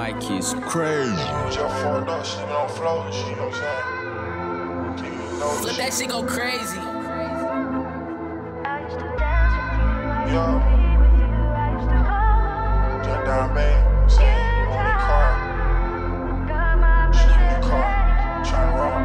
Mike is crazy. Just fucked up, sleeping on the floor and shit, you know what I'm saying? Let that shit go crazy. Yeah. Just down bad, saying, on the car. Sleep in the car, tryna run.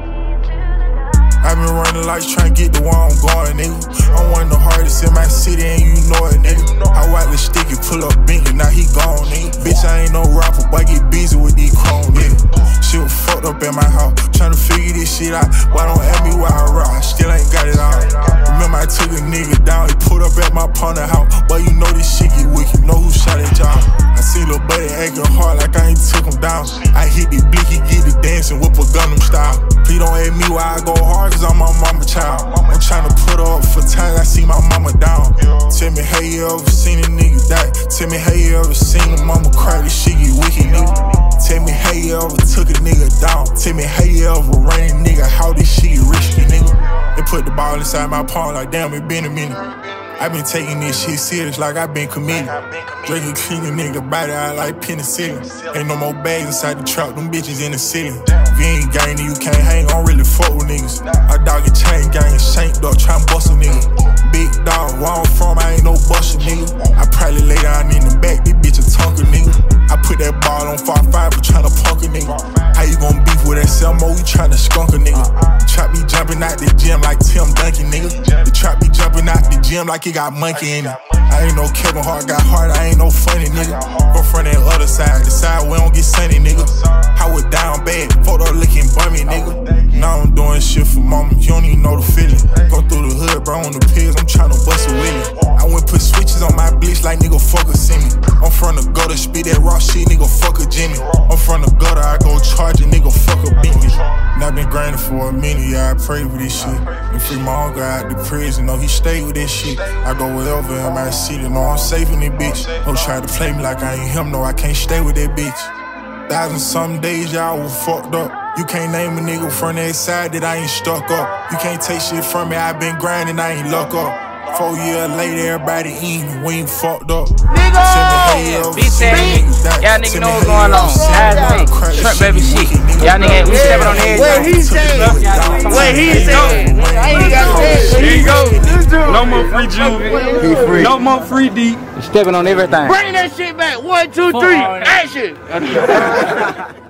I been running lights tryna get the one I'm going, nigga. I'm one of the hardest in my city and you know it, nigga. I wipe the sticky, pull up Binky, now he gone, nigga. Bitch, I ain't no rapper, but I get busy with these chrome, nigga. Shit was fucked up at my house, tryna figure this shit out. Why don't ask me why I rock, I still ain't got it all. Remember I took a nigga down, he put up at my partner house. But you know this shit get wicked, know who shot at y'all. I see lil' buddy acting hard like I ain't took him down. I hit the blick, he get the dancing, whip a Gundam style. Please don't ask me why I go hard, cause I'm my mama child. I'm tryna put her up for time, I see my mama down. Tell me, hey, you ever seen a nigga die? Tell me, hey, you ever seen a mama cry? This shit get wicked, nigga. Tell me, hey, you ever took a nigga down? Tell me, hey, you ever ran a nigga? How this shit get risky, nigga? They put the ball inside my palm like, damn, it been a minute. I been taking this shit serious like I been committed. Drinking clean a nigga body out like penicillin. Ain't no more bags inside the truck, them bitches in the ceiling. If you ain't gang, then you can't hang, I don't really fuck with niggas. I dog a chain gang, shanked up, tryna bust a nigga. Big dog, where I'm from, I ain't no buster nigga. I probably lay down in the back, this bitch a tonker nigga. I put that ball on 5-5 for tryna punk a nigga. How you gon' beef with that Selmo, you tryna skunk a nigga. The trap be jumping out the gym like Tim Duncan nigga. The trap be jumping out the gym like it got monkey in it. I ain't no Kevin Hart, got heart, I ain't no funny nigga. Go front and other side, the side where don't get sunny nigga. I was down bad, fucked up looking bummy nigga. Now I'm doing shit for mama, you don't even know the feeling. Go through the hood, bro, on the pills, I'm tryna bust a wheelie. I went put switches on my bleach like nigga fuck a semi. I'm from the gutter, spit that raw shit, nigga fuck a Jimmy. I'm from the gutter, I go charge a nigga fuck a Bentley. And I been grinding for a minute, yeah, I pray for this shit. And free my uncle out the prison, know he stay with this shit. I go wherever in my city, know I'm safe in this bitch. Don't try to play me like I ain't him, no, I can't stay with that bitch. 1,000 days, y'all was fucked up. You can't name a nigga from that side that I ain't stuck up. You can't take shit from me, I been grinding, I ain't luck up. 4 years later, everybody eating, we ain't fucked up. Nigga! Bitch ass y'all niggas know what's going on. Shrimp baby shit. Y'all niggas, we stepping on the edge. What he say? What he say? I ain't got to say. Here you go. No more free Juvie. No more free D. Stepping on everything. Bring that shit back. 1, 2, 3. Action.